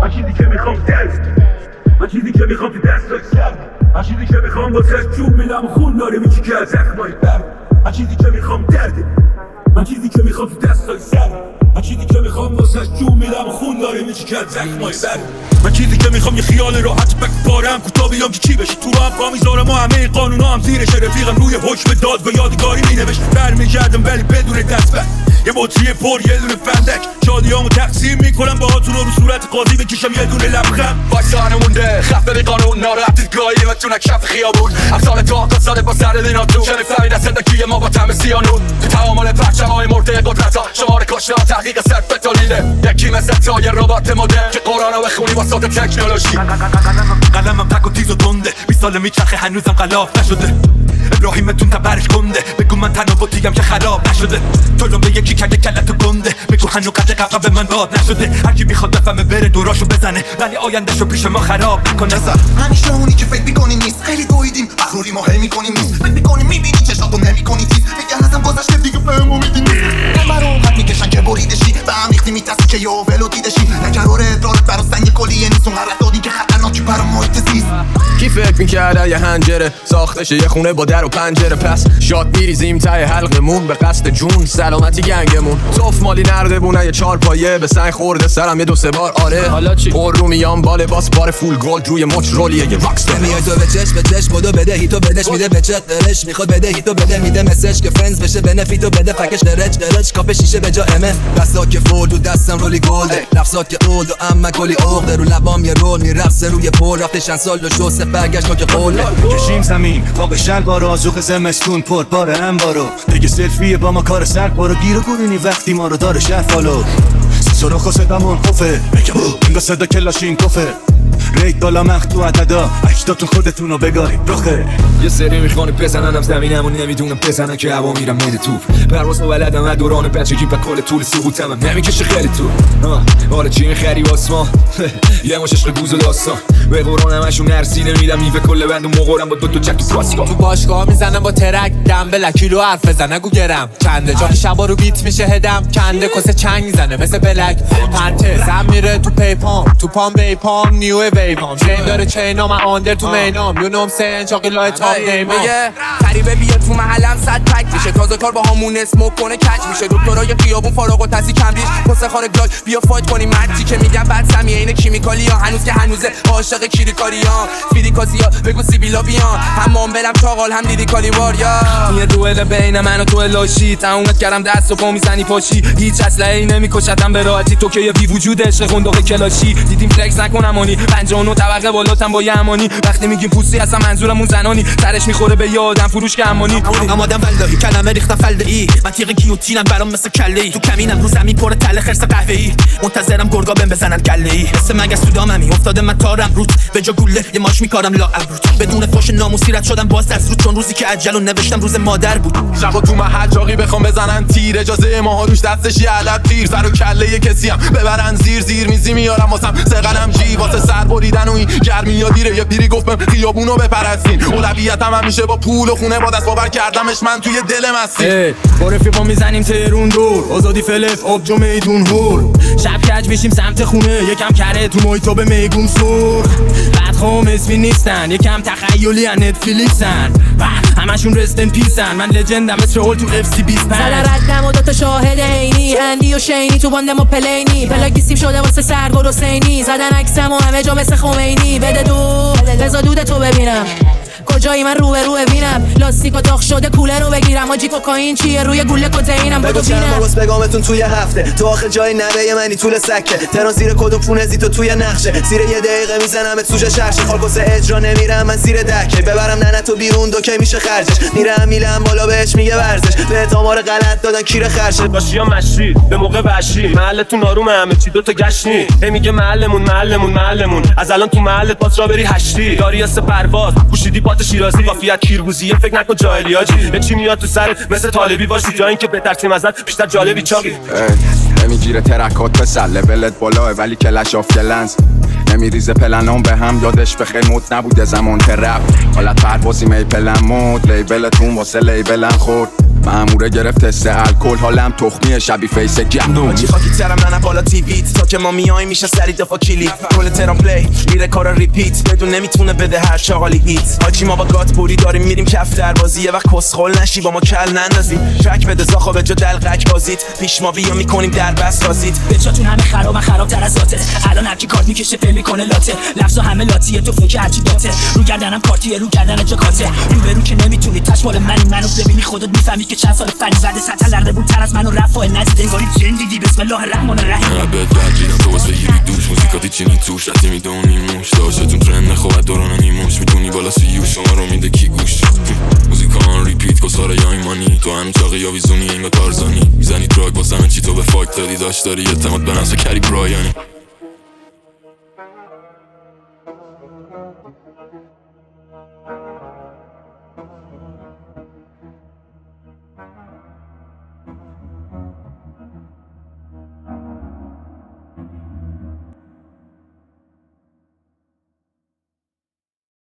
من چیزی که میخوام درد، من چیزی که میخوام تو دستای سر، من چیزی که میخوام واسه جون میدم خون داره میچی که از زخمای بر، من چیزی که میخوام درده، من چیزی که میخوام تو دستای سر، من چیزی که میخوام واسه جون میدم خون داره میچی که از زخمای بر، من چیزی که میخوام یه خیال راحت بکبارم کوتاه بیام که چی بشه تو هم پا میذارم و همه قانونا هم زیرش، رفیقم روی حکم داد و یادگاری مینوشت برمیگردم ولی بدون دستبند، یه بطری پر یه دونه فندک، شادیامو تقسیم میکنم باهاتون رو صورت قاضی بکشم یه دونه لبخند. وایسانه مونده خفته بی قانون ناراحت دیدگاهی و تونک کف خیابون، امثال تو آقا زاده با سر دینا تو شنفهمی دست زندگی ما با طعم سیانون، تو تعامل پرچم‌های مرده قدرت ها شمار کشته ها تحقیق صرف تالیده، یکی مثل تا یه ربات مدرن که قرآن رو بخونی واسه تکنولوژی. قلمم تک و تیز و تنده 20 سال میچرخه هنوزم غلاف نشده، ابراهیمتون تبرش کنده بگو من تناوتیم که خراب نشده، تو لنبه یکی کرده کلتو گنده بگو هنو قد قبقه به من باد نشده، هرکی بیخواد بفهمه بره دوراشو بزنه ولی آیندهشو پیش ما خراب نکنه. همیشه اونی که فکر میکنی نیست، خیلی دویدیم مغروری ما هی میکنیم نیست، فکر میکنی میبینی چشاتو نمیکنی تیز، میگن ازم گذشته دیگه فهمو میدینی من برام خط میکشن که بریدشی به هم ریختی میترسی که یه ولو دیدشی نکرار ادرارت برا سنگ کلیه نیست، اون غلط دادی که خطرناکی برا محیط زیست. کی فکر میکرده یه هنجره ساختشه یه خونه با در و پنجره، پس شاد میریزیم تای حلقمون به قصد جون سلامتی گنگمون، صف مالی نردبونه یه چار پایه به سنگ خورده سرم یه دو سه بار آره، حالا چی؟ پر رو میام باله باس بار فول گولد روی مچ رولیه یه راکستر، میای تو به چش بدو بده هیتو بدش میده به چت قرش میخواد بده هیتو بده میده مسج که فرندز بشه بنفیتو بده فکش قرچ کاپ شیشه به جا امه، دستا که فول و دستم رولی گلده، لفظات که اولد و اما کلی عقده رو لبام یه رول میرقصه روی پل رفته چند سال دو شو سه برگشت که قول کشیم زمین پاک شلوار آزوق زمستون پر بار انبارو، دیگه سلفیه با ما کار سر برو گیر و گورونی وقتی ما رو داره شهر فالو، سراخ و صدامون خوفه انگا صدا کلاشین کفه، ریت بالا مخدو عددا اجداتون خودتون رو بگارید رخه، یه سری میخوانه بزننم زمینم و نمیدونم بزنن که هوا میرم میده توپ، پرواز و بلدم و دوران بچگی و کل طول سقوطم نمیکشه خیلی تو آره چی میخری واسما یه مش عشق گوز و داستان به قرآن همشون نرسیده میدم میوه کل بند و مقارم با دو جک تو پاسکا، تو باشگاه میزنم با ترک دم به لکی رو حرف بزن نگو گرم چنده جا شبا رو بیت میشه هدم کنده کسه چنگ میزنه مثل بلک پنته زم میره تو پیپام تو پام بیپام نیو ویپام چین داره چینا من آندر تو مینام یو نوم سین چاقی لای تاپ نیمام میگه غریبه بیاد تو محلم صد پک میشه تازه کار با همون اسموک کنه کج میشه دکترای خیابون فارغ التحصیل کمبریج پس خانه گلاج بیا فایت کنیم مرتی که میگن بعد سمیه این کیمیکالی ها هنوز که هنوزه عاشق کیریکاری ها فیریکاسی ها بگو سیبیلا بیان همون برم چاقال هم لیریکالی واریا این دوئل بین من و تو لاشی تمومت کردم دست و پا میزنی پاشی هیچ اسلحه‌ای نمیکشتم به راحتی تو که یه بی وجود عشق خندق کلاشی دیدیم فلکس نکنم اونی 59 طبقه بالاتم با یه امانی وقتی میگیم پوستی اصلا منظورمون زنانی سرش میخوره به یادم فروش که امانی آمادم والله کلمه ریختم فلده‌ای من تیغ گیوتینم برام مثل کله‌ای تو کمینم رو زمین پر تله خرس قهوه‌ای منتظرم گرگا بهم بزنن کله‌ای مثل مگس تو داممی افتاده من تارم روت به جا گوله یه ماش میکارم لا ابروت بدون فوش ناموسی رد شدم باز از رو چون روزی که اجلو نوشتم روز مادر بود شبا تو محل چاقی بخوام بزنن تیر اجازه ماها روش دستش یه علب تیر سر و کله کسی هم ببرن زیر میزی میارم واسم سقلم جی واسه سر بریدن و این گرمی یا دیره یه پیری گفت بهم خیابونو بپرستین اولویتم همیشه با پول و خونه با دست باور کردمش من توی دل مستی با رفیقا میزنیم تهرون دور آزادی فلف آبجو میدون هور شب کج بشیم سمت خونه یکم کره تو محیطا به میگون سرخ بعد خوام اسمی نیستن یکم تخیلی ان نتفلیکسن همشون رستن پیسن من لجندم مثل هول تو اف سی 25 سال ردم و دوتا شاهد عینی هندی و شینی تو باندم و پلینی پلاک سیب شده واسه سرگل حسینی زدن عکسم و همه جا مثل خمینی بده دود بذار دود تو ببینم کجایی من رو بینم لاستیکو داغ شده کوله رو بگیرم آجی کوکائین چیه روی گوله کدئینم بگو بینم باز بگامتون توی هفته تو آخه جای نبه منی طول سکه تران زیر کدوم پونه زیتو توی نقشه زیر یه دقیقه میزنم سوژه شرشه خالکوسه اجرا نمیرم من زیر دکه ببرم ننه تو بیرون دو که میشه خرجش میرم میلم بالا بهش میگه ورزش به تامار غلط دادن کیر خرشه باشیا مشری به موقع وحشی محلتون آرومه همه چی دوتا گشنی هی میگه معلمون از الان تو محلت باز را بری هشتی داری اس پرواز پوشیدی پات شیرازی وافیت کیرگوزیه فکر نکن جاهلی آجی یه چی میاد تو سرت مثل طالبی باشی جا اینکه بترسیم ازت بیشتر جالبی چاقی نمیگیره ترکات پسر لولت بالاه ولی کلش آف کلنز نمیریزه پلنام به هم یادش بخیر مود نبوده زمان ترپ حالت پروازی میپلن مود لیبلتون واسه لیبلن خورد ماموره گرفت تست الکل حالم تخمیه شبیه فیس گندم آجی خاکی ترم نه بالا تیویت تا که ما میایم میشه سری دفاع کلیت کل ترام پلی میره کارا ریپیت بدون نمیتونه بده هر چه حالی هیت آجی ما با گات بوری داریم میریم کف در بازی یه وقت کسخل نشی با ما کل نندازی ترک بده زاخا به جا دلقک بازیت پیش ما بیا میکنیم در بس بازیت بچاتون همه خراب من خرابتر از ذاته الان هر کی کارت میکشه فیلم میکنه لاته لفظا همه لاتیه تو فوق هرچی داته رو گردنم کارتیه رو گردن جاکاته رو برو که نمیتونی تاش مال منو ببینی خودت میفهمی که چند سال فنی زده سطح لرده بود تر از منو رفع ندید انگاری جن دیدی بسم الله الرحمن الرحیم بد دیدم تو واسه بگیری دوش موزیکاتی چینی توش رتی میدونی موش داشتون ترند خوبت دوران نیموش میدونی بالا سیو شما رو میده کی گوش موزیکان ریپیت کساره یا ایمانی تو هم چاقی یا ویزونی انگا تارزانی میزنی تراک واسه همه چی تو به فاک دادی داشت داری اعتماد به نفس کری برایانی